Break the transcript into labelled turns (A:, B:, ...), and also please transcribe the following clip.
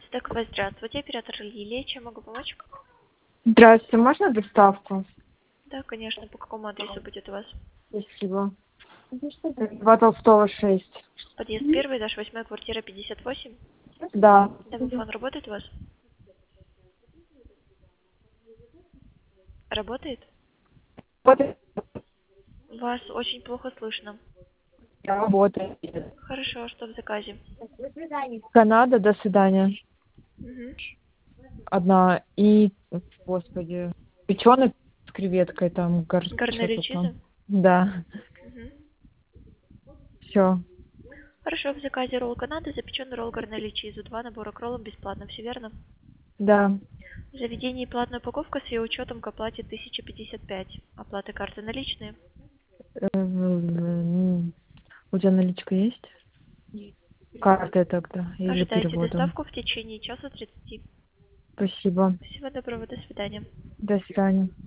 A: ТКВ, здравствуйте, оператор Лилия, чем могу помочь?
B: Здравствуйте, можно доставку?
A: Да, конечно, по какому адресу будет у вас?
B: Спасибо. 2 Толстого, 6.
A: Подъезд 1, этаж 8, квартира 58.
B: Да.
A: Домофон работает у вас? Работает?
B: Вот
A: Вас очень плохо слышно.
B: работает.
A: Хорошо, а что в заказе?
B: Канада, до свидания.
A: Угу.
B: Одна. И, господи, печеный с креветкой там,
A: Гарнели
B: что-то
A: чиза?
B: там. Да.
A: Угу.
B: Все.
A: Хорошо, в заказе ролл Канады, запеченный ролл гарнели чизу, 2 набора к роллам бесплатно, все верно?
B: Да.
A: В заведении платная упаковка с ее учетом к оплате 1055. Оплата карты наличные.
B: У тебя наличка есть? Картой тогда или
A: Ожидайте
B: переводом?
A: доставку в течение часа 30.
B: Спасибо.
A: Всего доброго, до свидания.
B: До свидания.